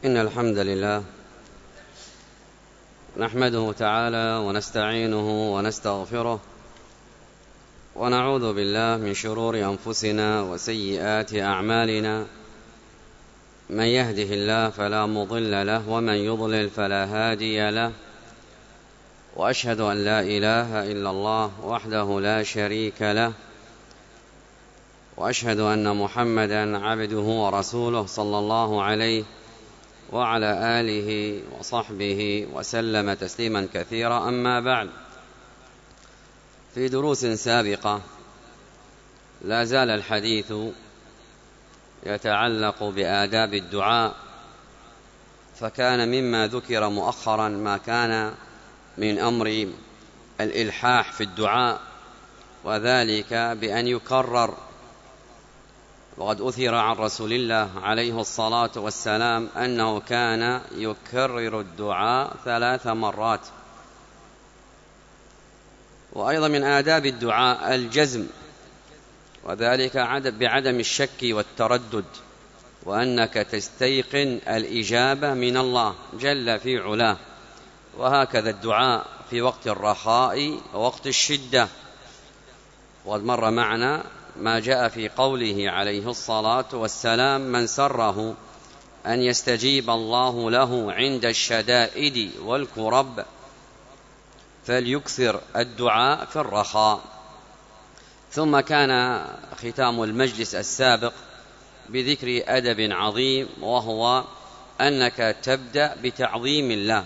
إن الحمد لله نحمده تعالى ونستعينه ونستغفره ونعوذ بالله من شرور أنفسنا وسيئات أعمالنا. من يهده الله فلا مضل له ومن يضلل فلا هادي له، وأشهد أن لا إله إلا الله وحده لا شريك له، وأشهد أن محمدًا عبده ورسوله صلى الله عليه وعلى آله وصحبه وسلم تسليما كثيرا. أما بعد، في دروس سابقة لا زال الحديث يتعلق بآداب الدعاء، فكان مما ذكر مؤخرا ما كان من أمر الإلحاح في الدعاء، وذلك بأن يكرر. وقد أثر عن رسول الله عليه الصلاة والسلام أنه كان يكرر الدعاء 3 مرات. وأيضا من آداب الدعاء الجزم، وذلك بعدم الشك والتردد، وأنك تستيقن الإجابة من الله جل في علاه. وهكذا الدعاء في وقت الرخاء ووقت الشدة. وقد مر معنا ما جاء في قوله عليه الصلاة والسلام: من سره أن يستجيب الله له عند الشدائد والكرب فليكثر الدعاء في الرخاء. ثم كان ختام المجلس السابق بذكر أدب عظيم، وهو أنك تبدأ بتعظيم الله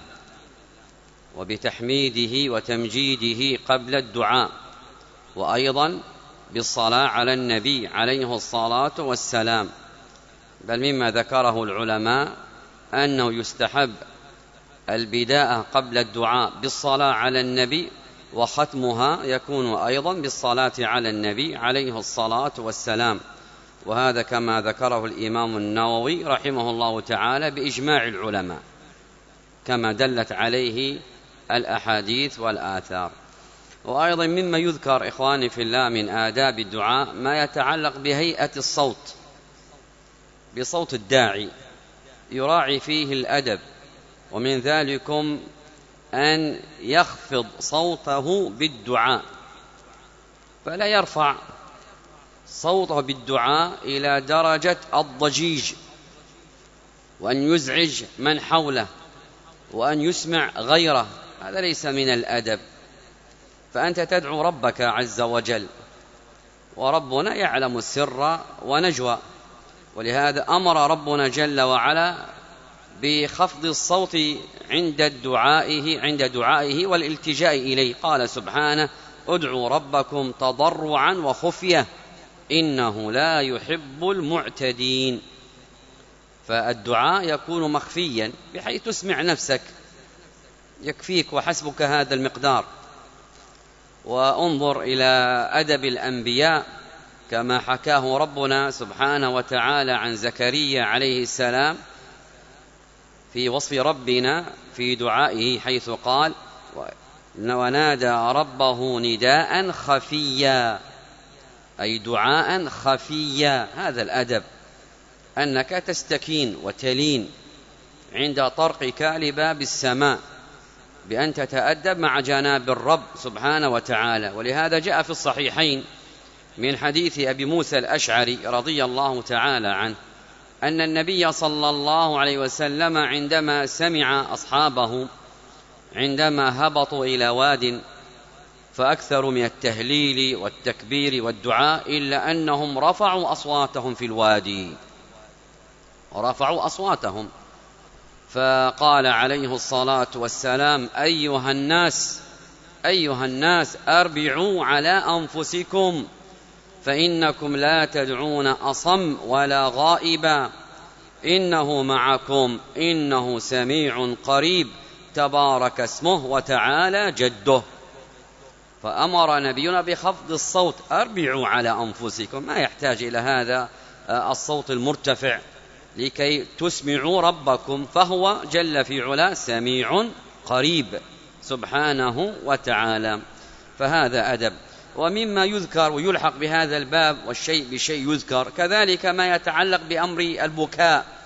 وبتحميده وتمجيده قبل الدعاء، وأيضا بالصلاة على النبي عليه الصلاة والسلام. بل مما ذكره العلماء أنه يستحب البداءة قبل الدعاء بالصلاة على النبي، وختمها يكون أيضا بالصلاة على النبي عليه الصلاة والسلام. وهذا كما ذكره الإمام النووي رحمه الله تعالى بإجماع العلماء، كما دلت عليه الأحاديث والآثار. وأيضا مما يذكر إخواني في الله من آداب الدعاء ما يتعلق بهيئة الصوت، بصوت الداعي، يراعي فيه الأدب. ومن ذلكم أن يخفض صوته بالدعاء، فلا يرفع صوته بالدعاء إلى درجة الضجيج، وأن يزعج من حوله، وأن يسمع غيره. هذا ليس من الأدب. فأنت تدعو ربك عز وجل، وربنا يعلم السر ونجوى، ولهذا أمر ربنا جل وعلا بخفض الصوت عند دعائه والالتجاء إليه. قال سبحانه: ادعوا ربكم تضرعا وخفية إنه لا يحب المعتدين. فالدعاء يكون مخفيا بحيث تسمع نفسك، يكفيك وحسبك هذا المقدار. وانظر إلى أدب الأنبياء كما حكاه ربنا سبحانه وتعالى عن زكريا عليه السلام في وصف ربنا في دعائه، حيث قال: ونادى ربه نداء خفيا، أي دعاء خفيا. هذا الأدب، أنك تستكين وتلين عند طرقك لباب السماء، بأن تتأدب مع جناب الرب سبحانه وتعالى. ولهذا جاء في الصحيحين من حديث أبي موسى الأشعري رضي الله تعالى عنه أن النبي صلى الله عليه وسلم عندما سمع أصحابه عندما هبطوا إلى واد فأكثروا من التهليل والتكبير والدعاء، إلا أنهم رفعوا أصواتهم في الوادي، ورفعوا أصواتهم. فقال عليه الصلاة والسلام: أيها الناس أربعوا على أنفسكم، فإنكم لا تدعون أصم ولا غائبا، إنه معكم، إنه سميع قريب، تبارك اسمه وتعالى جده. فأمر نبينا بخفض الصوت: أربعوا على أنفسكم. ما يحتاج إلى هذا الصوت المرتفع لكي تسمعوا ربكم، فهو جل في علا سميع قريب سبحانه وتعالى. فهذا أدب. ومما يذكر ويلحق بهذا الباب والشيء بشيء يذكر كذلك ما يتعلق بأمر البكاء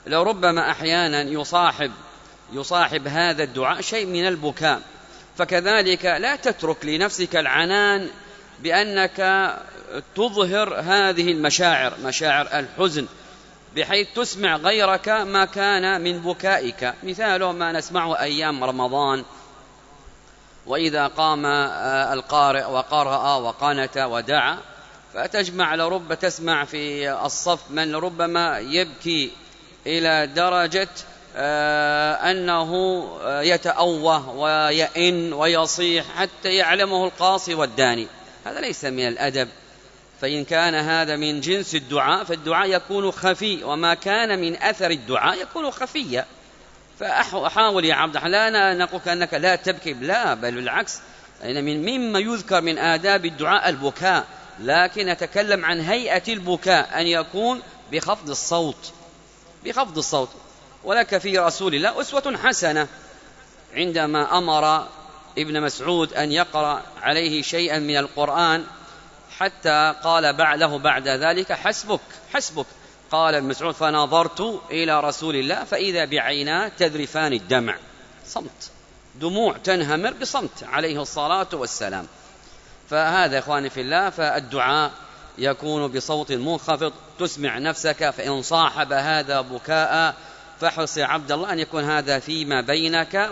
لربما أحيانا يصاحب هذا الدعاء شيء من البكاء، فكذلك لا تترك لنفسك العنان بأنك تظهر هذه المشاعر، مشاعر الحزن، بحيث تسمع غيرك ما كان من بكائك. مثاله ما نسمعه أيام رمضان، وإذا قام القارئ وقرأ وقنت ودعا، فتجمع لرب تسمع في الصف من لربما يبكي إلى درجة أنه يتأوه ويئن ويصيح حتى يعلمه القاصي والداني. هذا ليس من الأدب. فإن كان هذا من جنس الدعاء فالدعاء يكون خفي، وما كان من أثر الدعاء يكون خفيا. فأحاول يا عبد الله، لا نقول أنك لا تبكي، لا، بل بالعكس، مما يذكر من آداب الدعاء البكاء، لكن نتكلم عن هيئة البكاء أن يكون بخفض الصوت. ولك في رسول الله أسوة حسنة عندما أمر ابن مسعود أن يقرأ عليه شيئا من القرآن، حتى قال له بعد ذلك: حسبك. قال ابن مسعود: فنظرت إلى رسول الله فإذا بعيناه تذرفان الدمع، صمت، دموع تنهمر بصمت عليه الصلاة والسلام. فهذا إخواني في الله، فالدعاء يكون بصوت منخفض تسمع نفسك، فإن صاحب هذا بكاء فاحرص يا عبد الله أن يكون هذا فيما بينك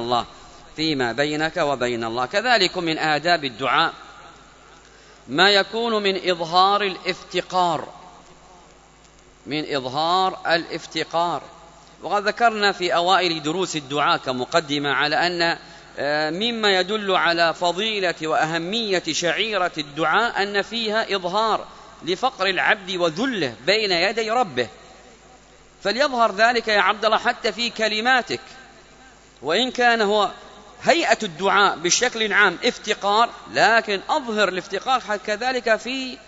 وبين الله. كذلك من آداب الدعاء ما يكون من إظهار الافتقار. وقد ذكرنا في أوائل دروس الدعاء كمقدمة على أن مما يدل على فضيلة وأهمية شعيرة الدعاء أن فيها إظهار لفقر العبد وذله بين يدي ربه، فليظهر ذلك يا عبد الله حتى في كلماتك. وإن كان هو هيئة الدعاء بشكل عام افتقار، لكن أظهر الافتقار كذلك في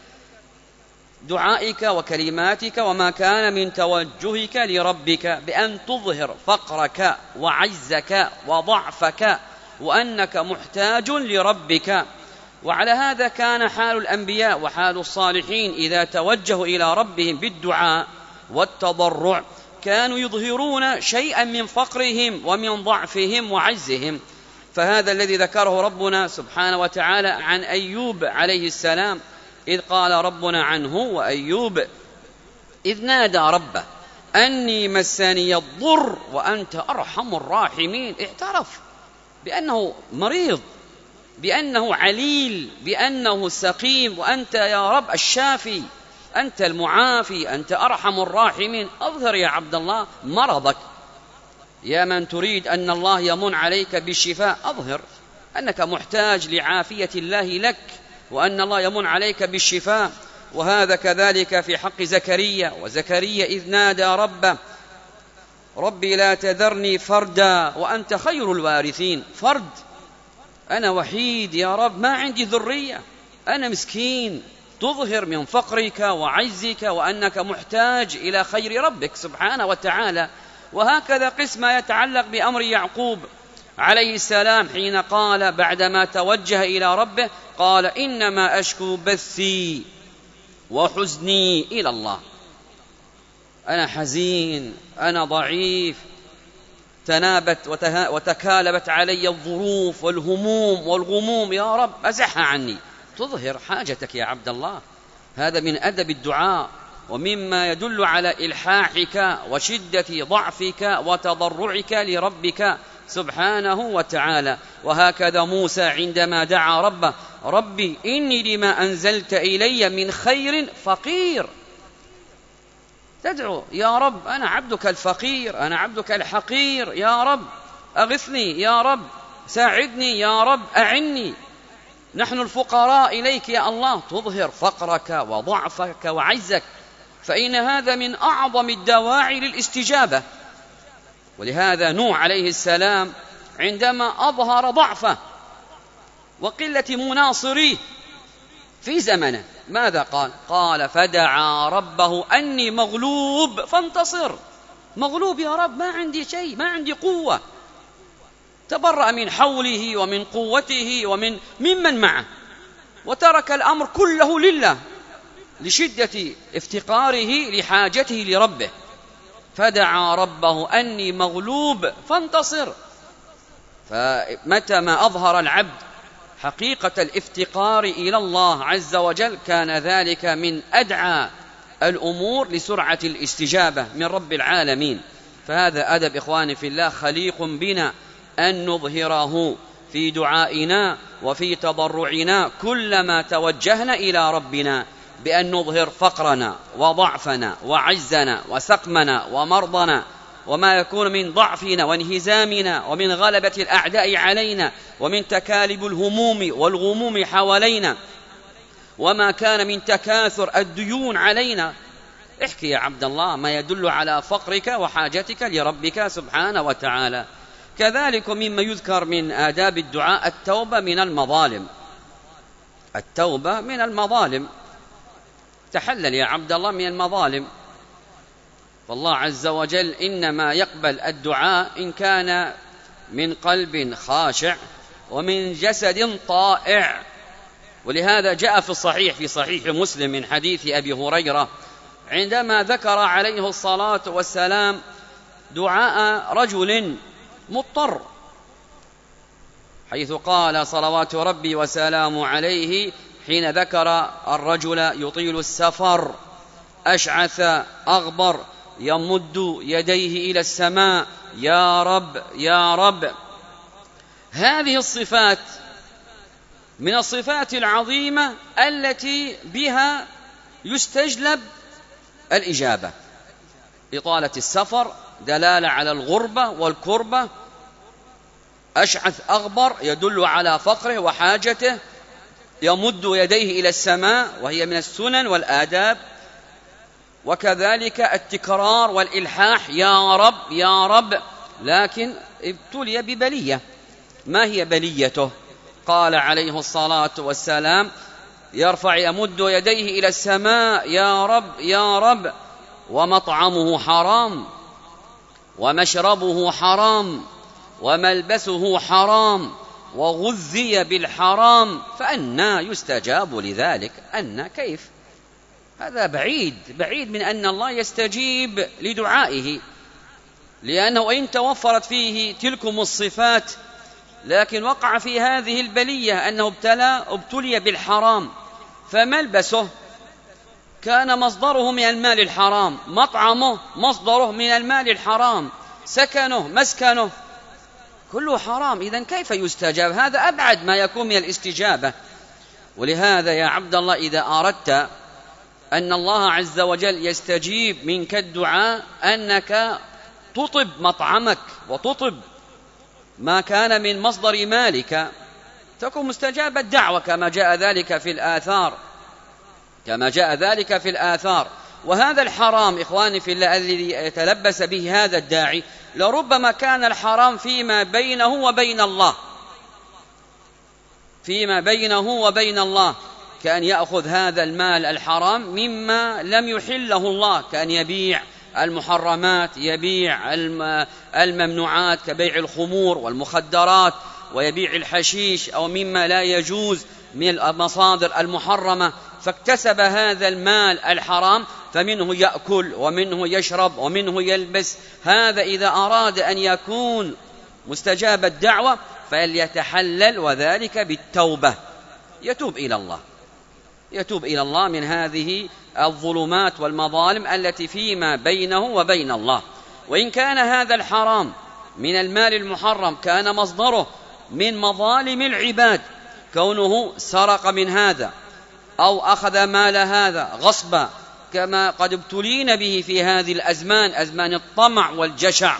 دعائك وكلماتك وما كان من توجهك لربك، بأن تظهر فقرك وعجزك وضعفك وأنك محتاج لربك. وعلى هذا كان حال الأنبياء وحال الصالحين إذا توجهوا إلى ربهم بالدعاء والتضرع كانوا يظهرون شيئا من فقرهم ومن ضعفهم وعجزهم. فهذا الذي ذكره ربنا سبحانه وتعالى عن أيوب عليه السلام، إذ قال ربنا عنه: وأيوب إذ نادى ربه أني مسني الضر وأنت أرحم الراحمين. اعترف بأنه مريض، بأنه عليل، بأنه سقيم، وأنت يا رب الشافي، أنت المعافي، أنت أرحم الراحمين. أظهر يا عبد الله مرضك، يا من تريد أن الله يمن عليك بالشفاء، أظهر أنك محتاج لعافية الله لك، وأن الله يمن عليك بالشفاء. وهذا كذلك في حق زكريا، وزكريا إذ نادى ربه: ربي لا تذرني فردا وأنت خير الوارثين. فرد، أنا وحيد يا رب، ما عندي ذرية، أنا مسكين. تظهر من فقرك وعجزك وأنك محتاج إلى خير ربك سبحانه وتعالى. وهكذا قسم يتعلق بأمر يعقوب عليه السلام، حين قال بعدما توجه إلى ربه: قال إنما أشكو بثي وحزني إلى الله. أنا حزين، أنا ضعيف، تنابت وتكالبت علي الظروف والهموم والغموم، يا رب أزحها عني. تظهر حاجتك يا عبد الله. هذا من أدب الدعاء، ومما يدل على إلحاحك وشدة ضعفك وتضرعك لربك سبحانه وتعالى. وهكذا موسى عندما دعا ربه: ربي إني لما أنزلت إلي من خير فقير. تدعو: يا رب أنا عبدك الفقير، أنا عبدك الحقير، يا رب أغثني، يا رب ساعدني، يا رب أعني، نحن الفقراء إليك يا الله. تظهر فقرك وضعفك وعجزك، فإن هذا من أعظم الدواعي للاستجابة. ولهذا نوح عليه السلام عندما أظهر ضعفه وقلة مناصريه في زمنه ماذا قال؟ قال: فدعا ربه أني مغلوب فانتصر. مغلوب يا رب، ما عندي شيء، ما عندي قوة. تبرأ من حوله ومن قوته ممن معه، وترك الأمر كله لله لشدة افتقاره لحاجته لربه. فدعا ربه أني مغلوب فانتصر. فمتى ما أظهر العبد حقيقة الافتقار إلى الله عز وجل كان ذلك من أدعى الأمور لسرعة الاستجابة من رب العالمين. فهذا أدب إخواني في الله خليق بنا أن نظهره في دعائنا وفي تضرعنا كلما توجهنا إلى ربنا، بأن نظهر فقرنا وضعفنا وعجزنا وسقمنا ومرضنا وما يكون من ضعفنا وانهزامنا ومن غلبة الأعداء علينا ومن تكالب الهموم والغموم حوالينا وما كان من تكاثر الديون علينا. احكي يا عبد الله ما يدل على فقرك وحاجتك لربك سبحانه وتعالى. كذلك مما يذكر من آداب الدعاء التوبة من المظالم. التوبة من المظالم، تحلل يا عبد الله من المظالم. فالله عز وجل إنما يقبل الدعاء إن كان من قلب خاشع ومن جسد طائع. ولهذا جاء في الصحيح في صحيح مسلم من حديث أبي هريرة عندما ذكر عليه الصلاة والسلام دعاء رجل مضطر، حيث قال صلوات ربي وسلام عليه حين ذكر الرجل يطيل السفر أشعث أغبر يمد يديه إلى السماء يا رب يا رب. هذه الصفات من الصفات العظيمة التي بها يستجلب الإجابة. إطالة السفر دلالة على الغربة والكربة، أشعث أغبر يدل على فقره وحاجته، يمد يديه إلى السماء وهي من السنن والآداب، وكذلك التكرار والإلحاح يا رب يا رب. لكن ابتلي ببلية. ما هي بليته؟ قال عليه الصلاة والسلام يمد يديه إلى السماء يا رب يا رب ومطعمه حرام ومشربه حرام وملبسه حرام وغذي بالحرام فأنى يستجاب لذلك؟ كيف؟ هذا بعيد من أن الله يستجيب لدعائه، لأنه إن توفرت فيه تلكم الصفات لكن وقع في هذه البلية أنه ابتلي بالحرام، فملبسه كان مصدره من المال الحرام، مطعمه مصدره من المال الحرام، سكنه مسكنه كله حرام. إذن كيف يستجاب؟ هذا أبعد ما يكون من الاستجابة. ولهذا يا عبد الله إذا أردت أن الله عز وجل يستجيب منك الدعاء أنك تطب مطعمك وتطب ما كان من مصدر مالك، تكون مستجاب الدعوة كما جاء ذلك في الآثار. وهذا الحرام إخواني في الله الذي يتلبس به هذا الداعي لربما كان الحرام فيما بينه وبين الله، كأن يأخذ هذا المال الحرام مما لم يحله الله، كأن يبيع المحرمات، يبيع الممنوعات كبيع الخمور والمخدرات، ويبيع الحشيش أو مما لا يجوز من المصادر المحرمة، فاكتسب هذا المال الحرام فمنه يأكل ومنه يشرب ومنه يلبس. هذا إذا أراد أن يكون مستجاب الدعوة فليتحلل، وذلك بالتوبة، يتوب إلى الله من هذه الظلمات والمظالم التي فيما بينه وبين الله. وإن كان هذا الحرام من المال المحرم كان مصدره من مظالم العباد، كونه سرق من هذا أو أخذ مال هذا غصبا، كما قد ابتلين به في هذه الأزمان، أزمان الطمع والجشع.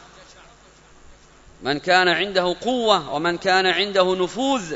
من كان عنده قوة ومن كان عنده نفوذ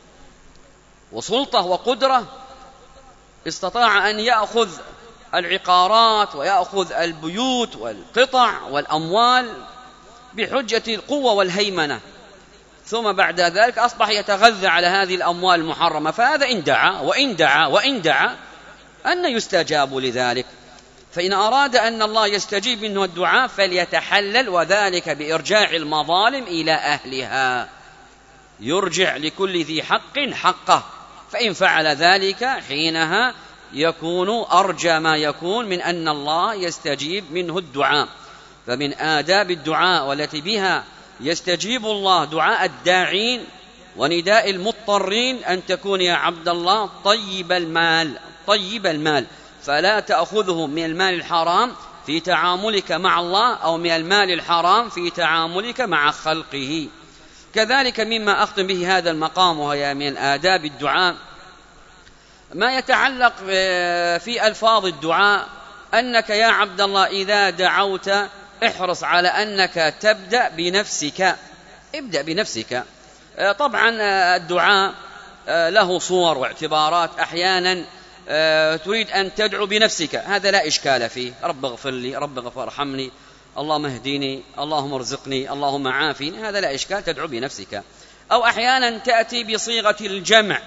وسلطة وقدرة استطاع أن يأخذ العقارات ويأخذ البيوت والقطع والأموال بحجة القوة والهيمنة، ثم بعد ذلك أصبح يتغذى على هذه الأموال المحرمة. فهذا وإن دعا أن يستجاب لذلك. فإن أراد أن الله يستجيب منه الدعاء فليتحلل، وذلك بإرجاع المظالم إلى أهلها، يرجع لكل ذي حق حقه. فإن فعل ذلك حينها يكون أرجى ما يكون من أن الله يستجيب منه الدعاء. فمن آداب الدعاء والتي بها يستجيب الله دعاء الداعين ونداء المضطرين أن تكون يا عبد الله طيب المال، فلا تأخذه من المال الحرام في تعاملك مع الله أو من المال الحرام في تعاملك مع خلقه. كذلك مما أختم به هذا المقام وهي من آداب الدعاء ما يتعلق في ألفاظ الدعاء، أنك يا عبد الله إذا دعوت احرص على أنك تبدأ بنفسك. ابدأ بنفسك. طبعا الدعاء له صور واعتبارات. أحيانا تريد أن تدعو بنفسك، هذا لا إشكال فيه، رب اغفر لي، رب ارحمني، اللهم اهدني، اللهم ارزقني، اللهم عافني، هذا لا إشكال، تدعو بنفسك. أو أحيانا تأتي بصيغة الجمع،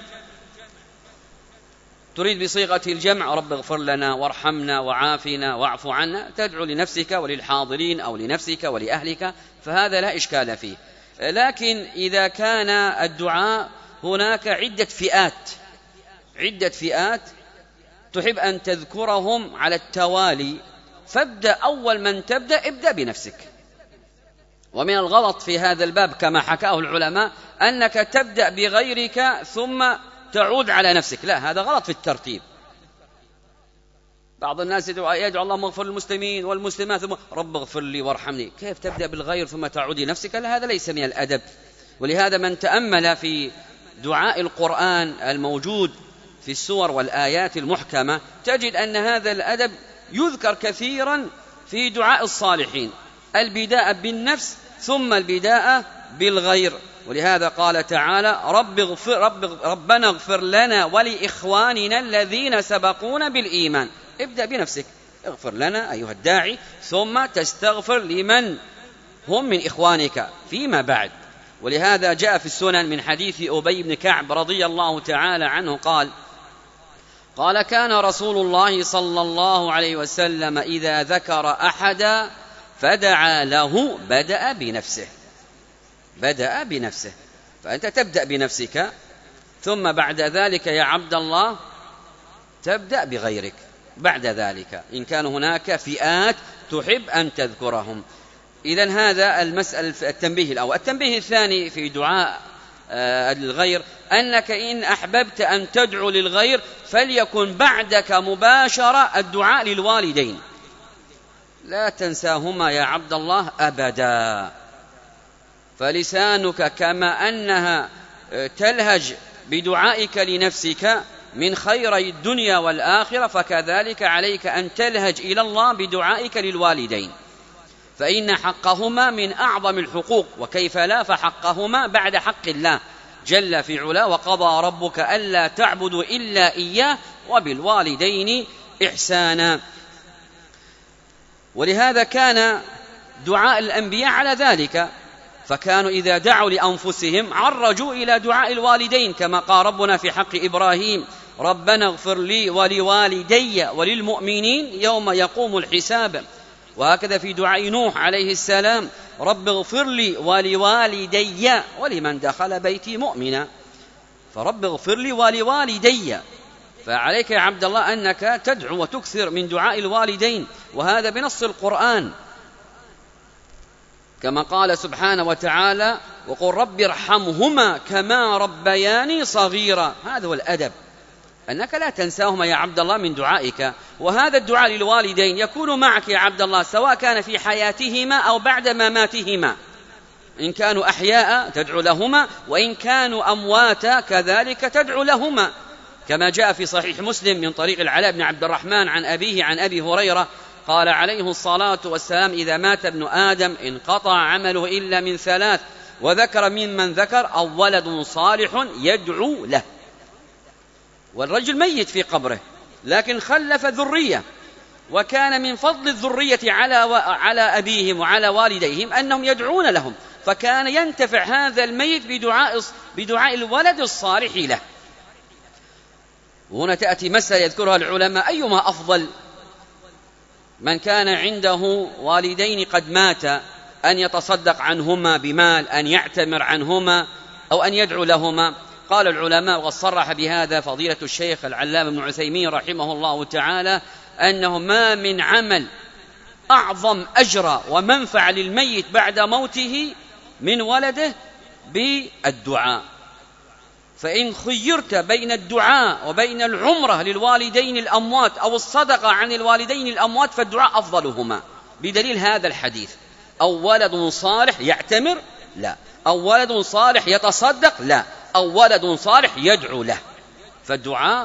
تريد بصيغة الجمع رب اغفر لنا وارحمنا وعافنا واعف عنا، تدعو لنفسك وللحاضرين أو لنفسك ولأهلك، فهذا لا إشكال فيه. لكن إذا كان الدعاء هناك عدة فئات تحب أن تذكرهم على التوالي، فابدأ أول من تبدأ ابدأ بنفسك. ومن الغلط في هذا الباب كما حكاه العلماء أنك تبدأ بغيرك ثم تعود على نفسك، لا، هذا غلط في الترتيب. بعض الناس يدعو اللهم اغفر للمسلمين والمسلمات ثم رب اغفر لي وارحمني، كيف تبدأ بالغير ثم تعود لنفسك؟ لا، هذا ليس من الأدب. ولهذا من تأمل في دعاء القرآن الموجود في السور والآيات المحكمة تجد أن هذا الأدب يذكر كثيرا في دعاء الصالحين، البداء بالنفس ثم البداء بالغير. ولهذا قال تعالى ربنا اغفر لنا ولإخواننا الذين سبقونا بالإيمان. ابدأ بنفسك، اغفر لنا أيها الداعي، ثم تستغفر لمن هم من إخوانك فيما بعد. ولهذا جاء في السنن من حديث أبي بن كعب رضي الله تعالى عنه قال كان رسول الله صلى الله عليه وسلم إذا ذكر أحدا فدعا له بدأ بنفسه. فأنت تبدأ بنفسك ثم بعد ذلك يا عبد الله تبدأ بغيرك بعد ذلك، إن كان هناك فئات تحب أن تذكرهم. إذن هذا المسألة التنبيه الأول. التنبيه الثاني في دعاء الغير أنك إن أحببت أن تدعو للغير فليكن بعدك مباشرة الدعاء للوالدين، لا تنساهما يا عبد الله أبدا. فلسانك كما أنها تلهج بدعائك لنفسك من خيري الدنيا والآخرة، فكذلك عليك أن تلهج إلى الله بدعائك للوالدين، فإن حقهما من أعظم الحقوق، وكيف لا، فحقهما بعد حق الله جل في علا، وقضى ربك ألا تعبدوا إلا إياه وبالوالدين إحسانا. ولهذا كان دعاء الأنبياء على ذلك، فكانوا إذا دعوا لأنفسهم عرجوا إلى دعاء الوالدين، كما قال ربنا في حق إبراهيم ربنا اغفر لي ولوالدي وللمؤمنين يوم يقوم الحساب. وهكذا في دعاء نوح عليه السلام رب اغفر لي ولوالدي ولمن دخل بيتي مؤمنا، فرب اغفر لي ولوالدي. فعليك يا عبد الله أنك تدعو وتكثر من دعاء الوالدين، وهذا بنص القرآن كما قال سبحانه وتعالى وقل رب ارحمهما كما ربياني صغيرا. هذا هو الأدب، أنك لا تنساهما يا عبد الله من دعائك. وهذا الدعاء للوالدين يكون معك يا عبد الله سواء كان في حياتهما أو بعد مماتهما، إن كانوا أحياء تدعو لهما، وإن كانوا أمواتا كذلك تدعو لهما، كما جاء في صحيح مسلم من طريق العلاء بن عبد الرحمن عن أبيه عن أبي هريرة قال عليه الصلاة والسلام إذا مات ابن آدم انقطع عمله إلا من ثلاث، وذكر ممن ذكر أو ولد صالح يدعو له. والرجل ميت في قبره لكن خلف ذرية، وكان من فضل الذرية على أبيهم وعلى والديهم أنهم يدعون لهم، فكان ينتفع هذا الميت بدعاء الولد الصالح له. وهنا تأتي مسألة يذكرها العلماء أيما أفضل، من كان عنده والدين قد مات أن يتصدق عنهما بمال، أن يعتمر عنهما، أو أن يدعو لهما. قال العلماء وقد صرح بهذا فضيلة الشيخ العلامة ابن عثيمين رحمه الله تعالى أنه ما من عمل أعظم أجر ومنفعة للميت بعد موته من ولده بالدعاء. فإن خيرت بين الدعاء وبين العمرة للوالدين الأموات أو الصدقة عن الوالدين الأموات فالدعاء أفضلهما، بدليل هذا الحديث: أو ولد صالح يعتمر، لا. أو ولد صالح يتصدق، لا. أو ولد صالح يدعو له. فالدعاء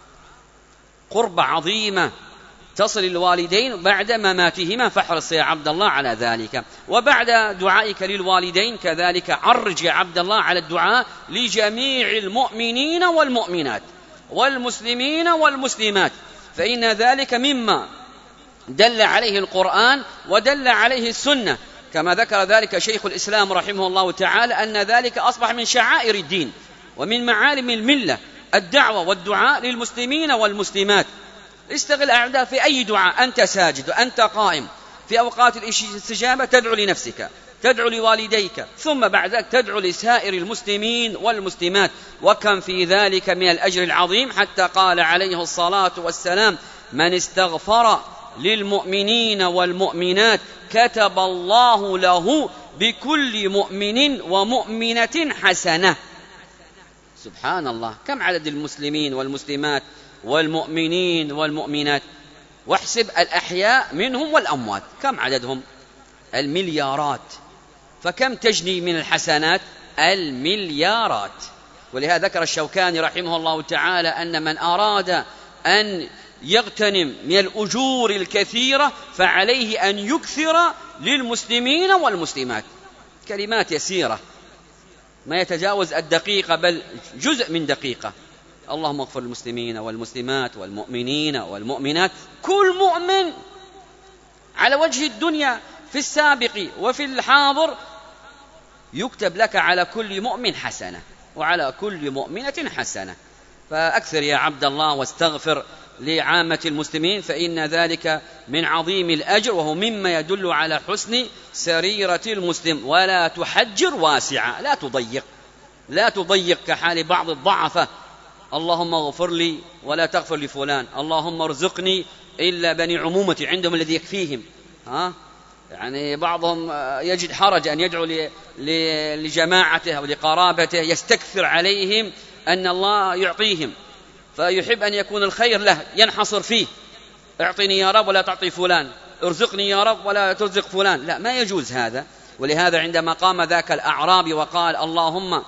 قربة عظيمة تصل الوالدين بعد مماتهما، فاحرص يا عبد الله على ذلك. وبعد دعائك للوالدين كذلك عرج يا عبد الله على الدعاء لجميع المؤمنين والمؤمنات والمسلمين والمسلمات، فإن ذلك مما دل عليه القرآن ودل عليه السنة، كما ذكر ذلك شيخ الإسلام رحمه الله تعالى أن ذلك أصبح من شعائر الدين ومن معالم الملة، الدعوة والدعاء للمسلمين والمسلمات. استغل أعداء في أي دعاء، أنت ساجد وأنت قائم في أوقات الاستجابة تدعو لنفسك، تدعو لوالديك، ثم بعد ذلك تدعو لسائر المسلمين والمسلمات، وكم في ذلك من الأجر العظيم، حتى قال عليه الصلاة والسلام: من استغفر للمؤمنين والمؤمنات كتب الله له بكل مؤمن ومؤمنة حسنة. سبحان الله، كم عدد المسلمين والمسلمات والمؤمنين والمؤمنات؟ واحسب الأحياء منهم والأموات، كم عددهم؟ المليارات. فكم تجني من الحسنات؟ المليارات. ولهذا ذكر الشوكاني رحمه الله تعالى أن من أراد أن يغتنم من الأجور الكثيرة فعليه أن يكثر للمسلمين والمسلمات. كلمات يسيرة ما يتجاوز الدقيقة، بل جزء من دقيقة: اللهم اغفر للمسلمين والمسلمات والمؤمنين والمؤمنات. كل مؤمن على وجه الدنيا في السابق وفي الحاضر يكتب لك على كل مؤمن حسنة وعلى كل مؤمنة حسنة. فأكثر يا عبد الله واستغفر لعامة المسلمين، فإن ذلك من عظيم الأجر، وهو مما يدل على حسن سريرة المسلم. ولا تحجر واسعة، لا تضيق كحال بعض الضعفة: اللهم اغفر لي ولا تغفر لفلان، اللهم ارزقني إلا بني عمومة، عندهم الذي يكفيهم. يعني بعضهم يجد حرج أن يدعو لجماعته أو لقرابته، يستكثر عليهم أن الله يعطيهم، فيحب أن يكون الخير له ينحصر فيه: اعطني يا رب ولا تعطي فلان، ارزقني يا رب ولا ترزق فلان. لا، ما يجوز هذا. ولهذا عندما قام ذاك الأعرابي وقال: اللهم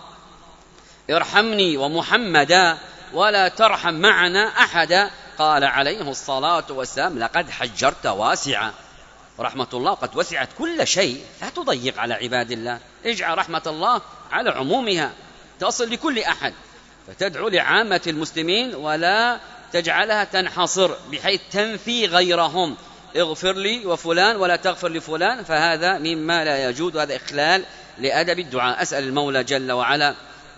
ارحمني ومحمدا ولا ترحم معنا أحدا، قال عليه الصلاة والسلام: لقد حجرت واسعا. رحمة الله قد وسعت كل شيء، لا تضيق على عباد الله، اجعل رحمة الله على عمومها تصل لكل أحد، فتدعو لعامة المسلمين ولا تجعلها تنحصر بحيث تنفي غيرهم: اغفر لي وفلان ولا تغفر لفلان، فهذا مما لا يجوز، وهذا إخلال لأدب الدعاء. أسأل المولى جل وعلا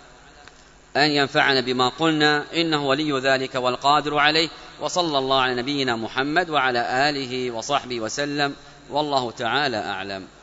أن ينفعنا بما قلنا، إنه ولي ذلك والقادر عليه. وصلى الله على نبينا محمد وعلى آله وصحبه وسلم، والله تعالى أعلم.